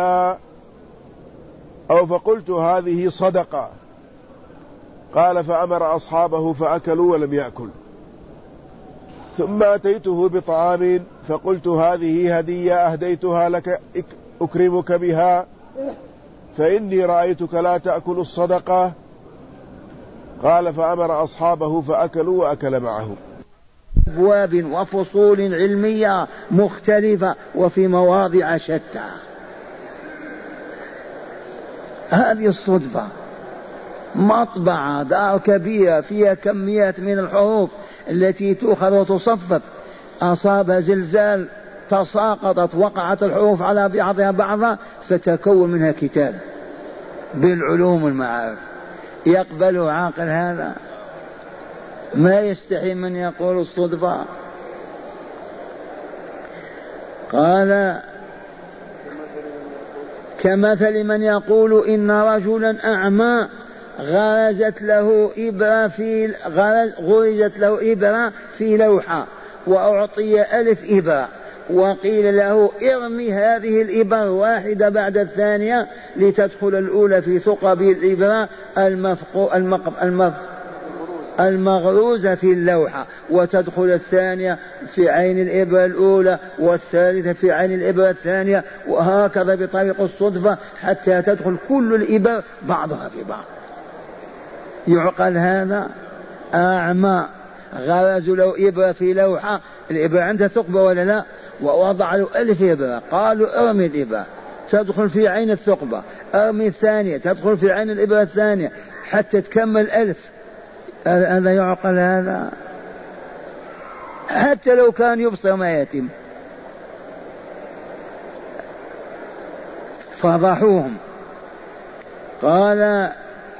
هذه صدقة. قال: فأمر أصحابه فأكلوا ولم يأكل. ثم أتيته بطعام فقلت: هذه هدية أهديتها لك أكرمك بها، فإني رأيتك لا تأكل الصدقة. قال: فأمر أصحابه فأكلوا وأكل معه. أبواب وفصول علمية مختلفة وفي مواضع شتى. هذه الصدفة، مطبعة دار كبيرة فيها كميات من الحروف التي تؤخذ وتصفف، أصاب زلزال تساقطت، وقعت الحروف على بعضها بعضا، فتكون منها كتاب بالعلوم والمعارف. يقبل عاقل هذا؟ ما يستحي من يقول الصدفة. قال: كمثل من يقول إن رجلا أعمى غرزت له إبرة في لوحة وأعطي 1000 إبرة، وقيل له ارمي هذه الإبر واحدة بعد الثانية لتدخل الأولى في ثقب الإبرة المغروزة في اللوحة، وتدخل الثانية في عين الإبرة الأولى، والثالثة في عين الإبرة الثانية، وهكذا بطريق الصدفة حتى تدخل كل الإبر بعضها في بعض. يعقل هذا؟ أعمى غرزوا له إبرة في لوحة، الإبرة عندها ثقب ولا لا، ووضع له 1000 إبرة، قالوا ارمي الإبرة تدخل في عين الثقبة، ارمي الثانية تدخل في عين الإبرة الثانية حتى تكمل 1000. هذا يعقل هذا؟ حتى لو كان يبصر ما يتم. فضحوهم. قال: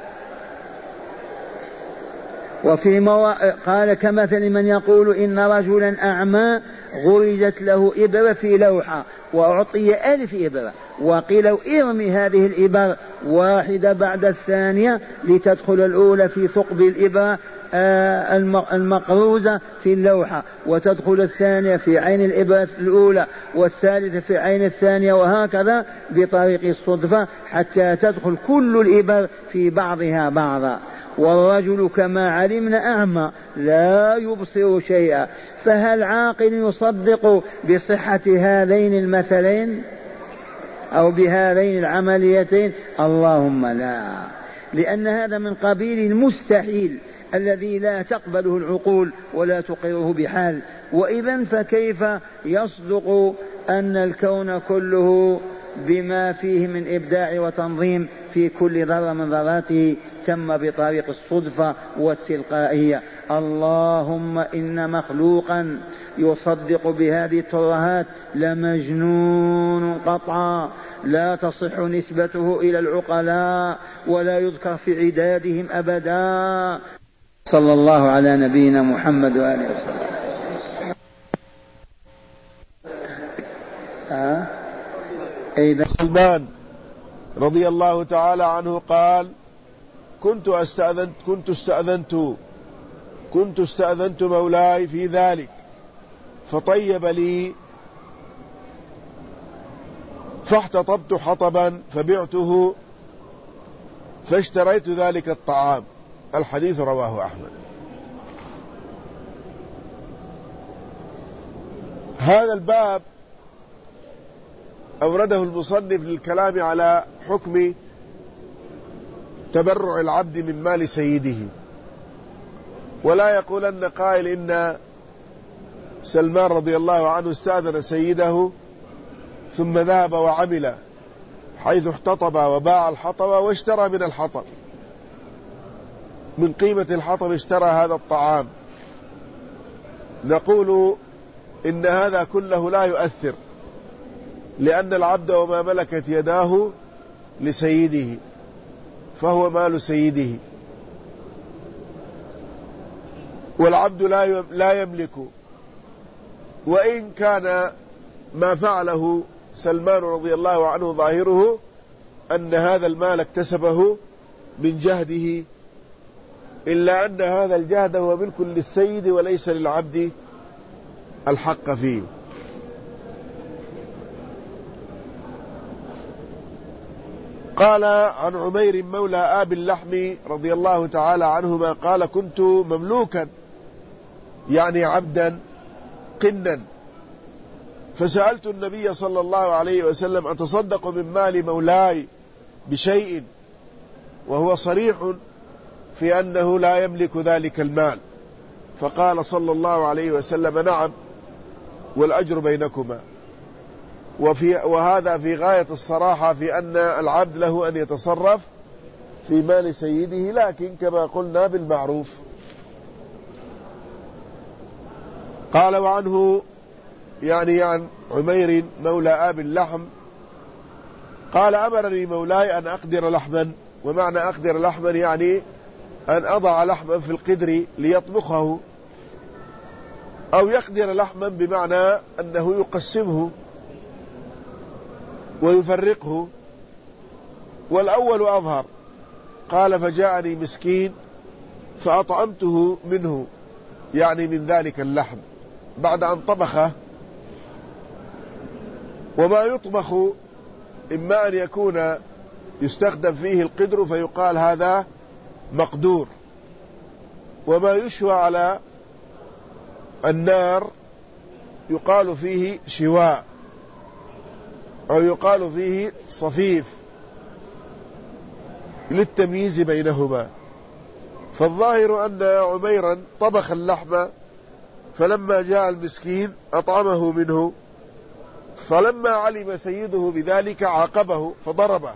قال: كمثل من يقول إن رجلا أعمى غرزت له إبرة في لوحة وأعطي 1000 إبرة، وقيل ارمي هذه الإبر واحدة بعد الثانية لتدخل الأولى في ثقب الإبرة المقروزة في اللوحة، وتدخل الثانية في عين الإبرة الأولى، والثالثة في عين الثانية، وهكذا بطريق الصدفة حتى تدخل كل الإبر في بعضها بعضا. والرجل كما علمنا أعمى لا يبصر شيئا، فهل عاقل يصدق بصحة هذين المثلين أو بهذين العمليتين؟ اللهم لا، لأن هذا من قبيل المستحيل الذي لا تقبله العقول ولا تقره بحال. وإذا فكيف يصدق أن الكون كله بما فيه من إبداع وتنظيم في كل ذرة من ذراته تم بطريق الصدفة والتلقائية؟ اللهم إن مخلوقا يصدق بهذه الترهات لمجنون قطعا، لا تصح نسبته إلى العقلاء ولا يذكر في عدادهم أبدا. صلى الله على نبينا محمد وآله وسلم. سلمان رضي الله تعالى عنه قال: كنت استأذنت مولاي في ذلك فطيب لي، فاحتطبت حطبا فبعته فاشتريت ذلك الطعام. الحديث رواه أحمد. هذا الباب أورده المصنف للكلام على حكم تبرع العبد من مال سيده، ولا يقولن قائل إن سلمان رضي الله عنه استأذن سيده ثم ذهب وعمل حيث احتطب وباع الحطب واشترى من الحطب، من قيمة الحطب اشترى هذا الطعام. نقول إن هذا كله لا يؤثر، لأن العبد وما ملكت يداه لسيده، فهو مال سيده، والعبد لا يملك. وإن كان ما فعله سلمان رضي الله عنه ظاهره أن هذا المال اكتسبه من جهده، إلا أن هذا الجهد هو ملك للسيد وليس للعبد الحق فيه. قال عن عمير مولى آب اللحم رضي الله تعالى عنهما قال: كنت مملوكا يعني عبدا قنا، فسألت النبي صلى الله عليه وسلم: أتصدق من مال مولاي بشيء؟ وهو صريح في أنه لا يملك ذلك المال، فقال صلى الله عليه وسلم: نعم، والأجر بينكما. وهذا في غاية الصراحة في أن العبد له أن يتصرف في مال سيده، لكن كما قلنا بالمعروف. قال: وعنه يعني عن عمير مولى آب اللحم قال: أمرني مولاي أن أقدر لحما. ومعنى أقدر لحما يعني أن أضع لحما في القدر ليطبخه، أو يقدر لحما بمعنى أنه يقسمه ويفرقه، والأول أظهر. قال: فجاءني مسكين فأطعمته منه، يعني من ذلك اللحم بعد أن طبخه. وما يطبخ إما أن يكون يستخدم فيه القدر فيقال هذا مقدور، وما يشوى على النار يقال فيه شواء، أو يقال فيه صفيف للتمييز بينهما. فالظاهر أن عميرا طبخ اللحم، فلما جاء المسكين أطعمه منه، فلما علم سيده بذلك عاقبه فضربه،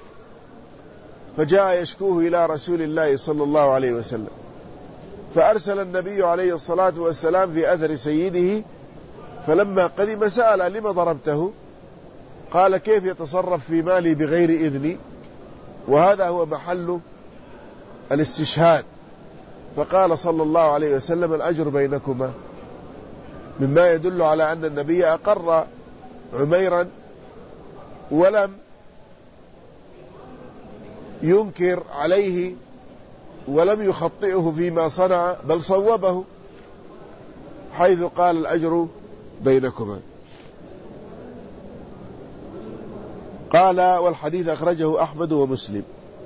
فجاء يشكوه إلى رسول الله صلى الله عليه وسلم، فأرسل النبي عليه الصلاة والسلام في أثر سيده، فلما قدم سأل: لما ضربته؟ قال: كيف يتصرف في مالي بغير إذني؟ وهذا هو محل الاستشهاد. فقال صلى الله عليه وسلم: الأجر بينكما، مما يدل على أن النبي أقر عميرا ولم ينكر عليه ولم يخطئه فيما صنع، بل صوبه حيث قال: الأجر بينكما. قال: والحديث أخرجه أحمد ومسلم.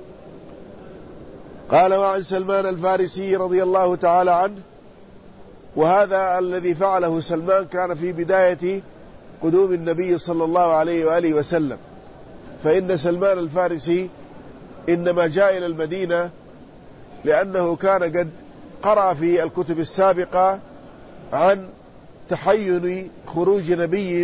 قال: وعن سلمان الفارسي رضي الله تعالى عنه، وهذا الذي فعله سلمان كان في بداية قدوم النبي صلى الله عليه وآله وسلم، فإن سلمان الفارسي إنما جاء إلى المدينة لأنه كان قد قرأ في الكتب السابقة عن تحين خروج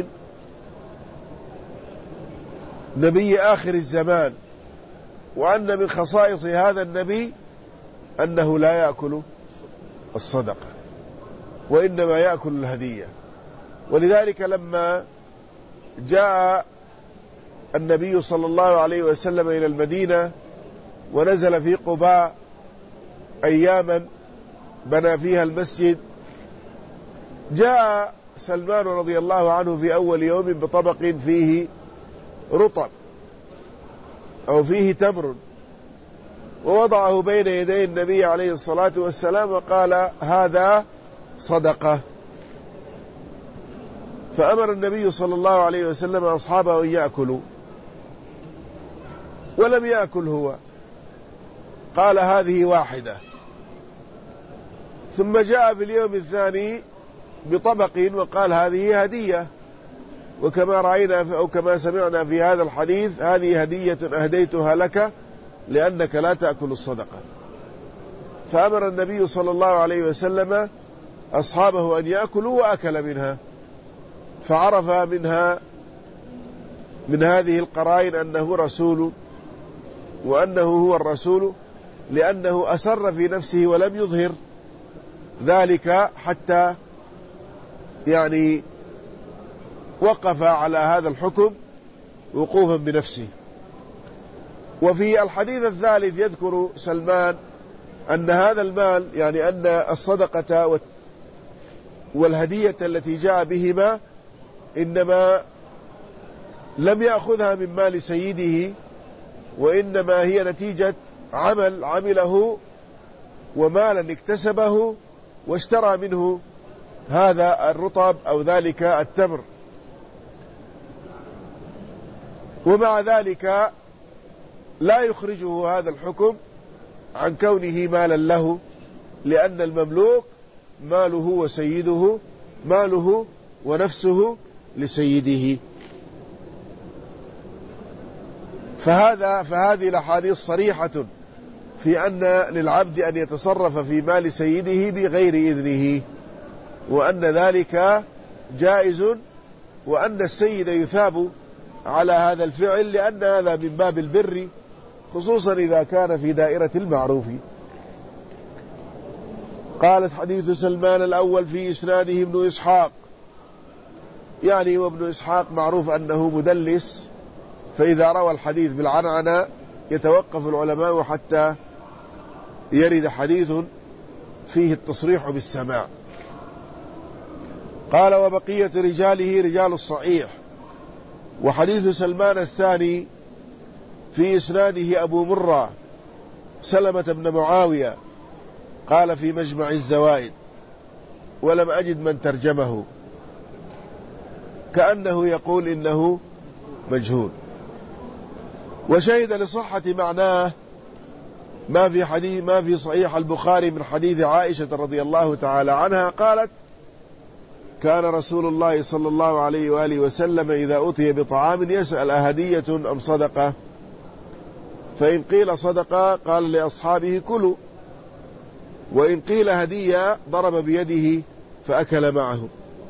نبي آخر الزمان، وأن من خصائص هذا النبي أنه لا يأكل الصدقة وإنما يأكل الهدية. ولذلك لما جاء النبي صلى الله عليه وسلم إلى المدينة ونزل في قباء أياما بنى فيها المسجد، جاء سلمان رضي الله عنه في أول يوم بطبق فيه رطب أو فيه تمر، ووضعه بين يدي النبي عليه الصلاة والسلام وقال: هذا صدقة. فأمر النبي صلى الله عليه وسلم أصحابه أن يأكلوا، ولم يأكل هو، قال: هذه واحدة. ثم جاء في اليوم الثاني بطبق وقال: هذه هدية. وكما رأينا أو كما سمعنا في هذا الحديث: هذه هدية أهديتها لك لأنك لا تأكل الصدقة. فأمر النبي صلى الله عليه وسلم أصحابه أن يأكلوا، وأكل منها، فعرف منها من هذه القرائن أنه رسول، وأنه هو الرسول، لأنه أسر في نفسه ولم يظهر ذلك حتى يعني وقف على هذا الحكم وقوفا بنفسه. وفي الحديث الثالث يذكر سلمان أن هذا المال، يعني أن الصدقة والهدية التي جاء بهما إنما لم يأخذها من مال سيده، وإنما هي نتيجة عمل عمله ومالا اكتسبه واشترى منه هذا الرطب أو ذلك التمر، ومع ذلك لا يخرجه هذا الحكم عن كونه مالا له، لأن المملوك ماله وسيده، ماله ونفسه لسيده. فهذه الأحاديث صريحة في أن للعبد أن يتصرف في مال سيده بغير إذنه، وأن ذلك جائز، وأن السيد يثاب على هذا الفعل، لأن هذا من باب البر، خصوصا إذا كان في دائرة المعروف. قالت: حديث سلمان الأول في إسناده ابن إسحاق، يعني وابن إسحاق معروف أنه مدلس، فإذا روى الحديث بالعنعنة يتوقف العلماء حتى يرد حديث فيه التصريح بالسماع. قال: وبقية رجاله رجال الصحيح. وحديث سلمان الثاني في إسناده أبو مرة سلمة بن معاوية، قال في مجمع الزوائد: ولم أجد من ترجمه، كأنه يقول إنه مجهول. وشهد لصحة معناه ما في صحيح البخاري من حديث عائشة رضي الله تعالى عنها قالت: كان رسول الله صلى الله عليه وآله وسلم إذا أتي بطعام يسأل أهدية أم صدقة، فإن قيل صدقة قال لأصحابه: كلوا، وإن قيل هدية ضرب بيده فأكل معه.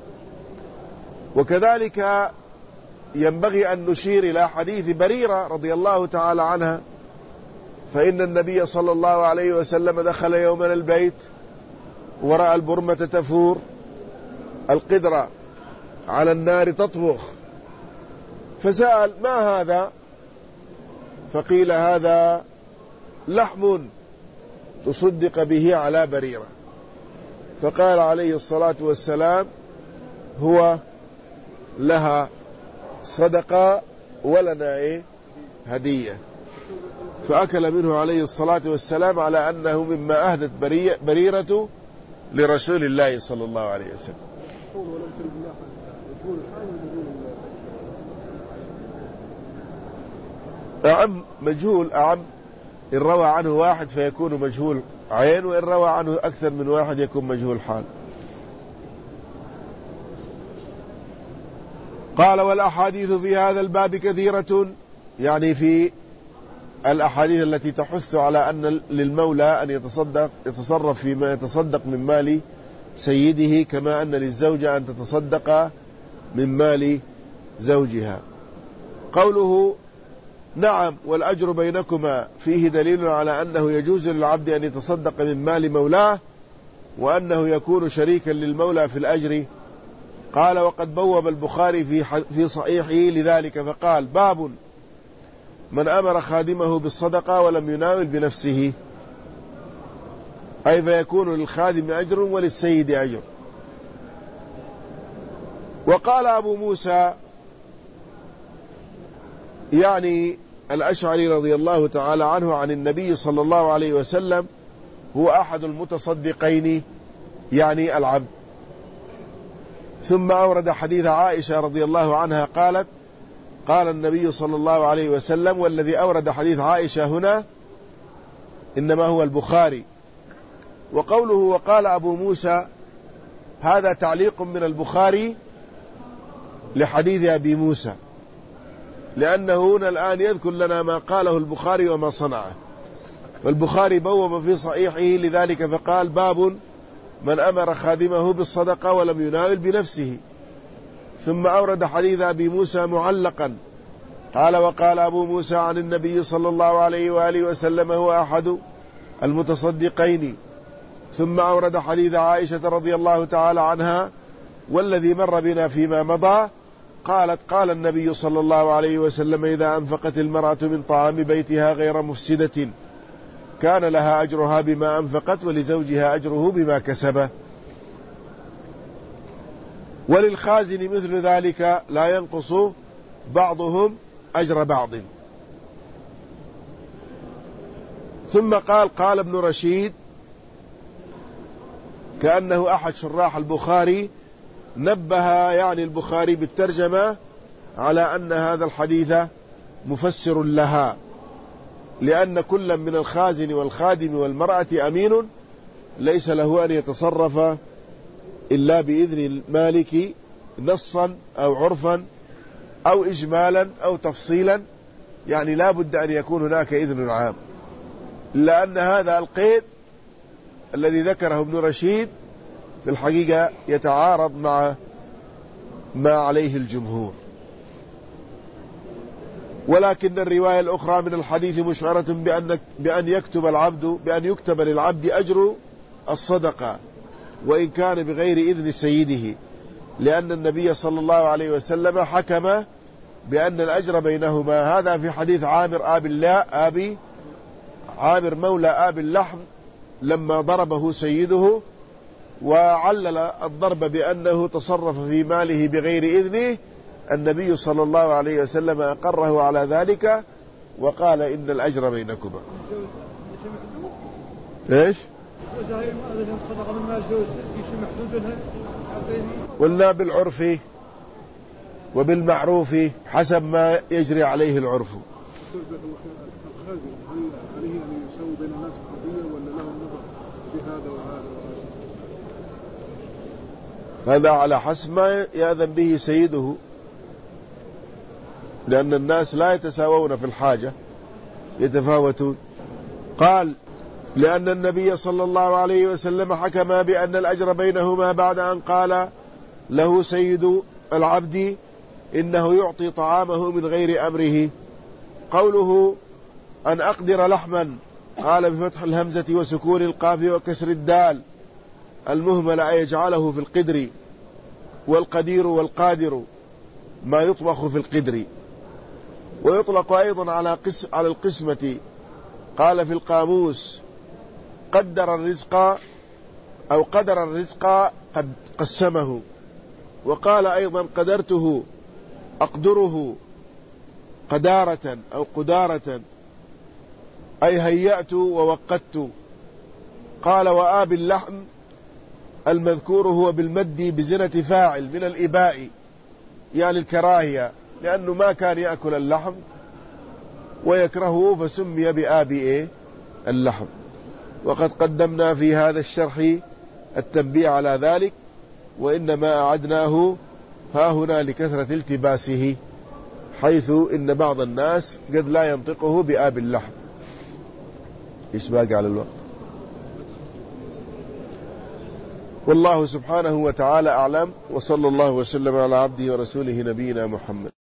وكذلك ينبغي أن نشير إلى حديث بريرة رضي الله تعالى عنها، فإن النبي صلى الله عليه وسلم دخل يوما البيت ورأى البرمة تفور القدرة على النار تطبخ، فسأل: ما هذا؟ فقيل: هذا لحم تصدق به على بريرة. فقال عليه الصلاة والسلام: هو لها صدقة ولنا هدية. فأكل منه عليه الصلاة والسلام على أنه مما أهدت بريرة لرسول الله صلى الله عليه وسلم. أعم مجهول، أعم إن روى عنه واحد فيكون مجهول عين، وإن روى عنه أكثر من واحد يكون مجهول حال. قال: والأحاديث في هذا الباب كثيرة، يعني في الأحاديث التي تحث على أن للمولى أن يتصرف فيما يتصدق من مال سيده، كما أن للزوجة أن تتصدق من مال زوجها. قوله: نعم والأجر بينكما، فيه دليل على أنه يجوز للعبد أن يتصدق من مال مولاه، وأنه يكون شريكا للمولى في الأجر. قال: وقد بوب البخاري في صحيحه لذلك فقال: باب من أمر خادمه بالصدقة ولم يناول بنفسه، أي فيكون للخادم أجر وللسيد أجر. وقال أبو موسى، يعني الأشعري رضي الله تعالى عنه عن النبي صلى الله عليه وسلم: هو أحد المتصدقين، يعني العبد. ثم أورد حديث عائشة رضي الله عنها قالت: قال النبي صلى الله عليه وسلم. والذي أورد حديث عائشة هنا إنما هو البخاري. وقوله وقال أبو موسى هذا تعليق من البخاري لحديث أبي موسى، لأنه هنا الآن يذكر لنا ما قاله البخاري وما صنعه. والبخاري بوب في صحيحه لذلك فقال: باب من أمر خادمه بالصدقة ولم يناول بنفسه. ثم أورد حديث أبي موسى معلقا قال: وقال أبو موسى عن النبي صلى الله عليه وآله وسلم: هو أحد المتصدقين. ثم أورد حديث عائشة رضي الله تعالى عنها: والذي مر بنا فيما مضى قالت: قال النبي صلى الله عليه وسلم: إذا أنفقت المرأة من طعام بيتها غير مفسدة كان لها أجرها بما أنفقت ولزوجها أجره بما كسبه، وللخازن مثل ذلك لا ينقص بعضهم أجر بعض. ثم قال ابن رشيد كأنه أحد شراح البخاري نبه يعني البخاري بالترجمة على أن هذا الحديث مفسر لها، لأن كل من الخازن والخادم والمرأة أمين ليس له أن يتصرف إلا بإذن المالك نصا أو عرفا أو إجمالا أو تفصيلا، يعني لا بد أن يكون هناك إذن عام، لأن هذا القيد الذي ذكره ابن رشيد في الحقيقة يتعارض مع ما عليه الجمهور. ولكن الرواية الأخرى من الحديث مشعرة بأن يكتب للعبد أجر الصدقة وإن كان بغير إذن سيده، لأن النبي صلى الله عليه وسلم حكم بأن الأجر بينهما. هذا في حديث عامر مولى آب اللحم لما ضربه سيده، وعلل الضرب بأنه تصرف في ماله بغير إذنه. النبي صلى الله عليه وسلم أقره على ذلك وقال إن الأجر بينكما. إيش؟ قلنا بالعرف وبالمعروف حسب ما يجري عليه العرف. الخازن هل عليه أن يسوي بين الناس قضية ولا له النظر في هذا وهذا؟ هذا على حسب ما يأذن به سيده، لأن الناس لا يتساوون في الحاجة، يتفاوتون. قال لأن النبي صلى الله عليه وسلم حكم بأن الأجر بينهما بعد أن قال له سيد العبد إنه يعطي طعامه من غير أمره. قوله أن أقدر لحما قال بفتح الهمزة وسكون القاف وكسر الدال المهمل أن يجعله في القدر، والقدير والقادر ما يطبخ في القدر. ويطلق أيضا على القسمة، قال في القاموس قدر الرزق أو قدر الرزق قد قسمه. وقال أيضا قدرته أقدره قدارة أو قدارة أي هيأت ووقدت. قال وآب اللحم المذكور هو بالمد بزنة فاعل من الإباء، يعني الكراهية، لأنه ما كان يأكل اللحم ويكرهه فسمي بآب اللحم. وقد قدمنا في هذا الشرح التنبيه على ذلك، وإنما أعدناه ها هنا لكثرة التباسه، حيث إن بعض الناس قد لا ينطقه بآب اللحم. إيش باقي على الوقت؟ والله سبحانه وتعالى أعلم، وصلى الله وسلم على عبده ورسوله نبينا محمد.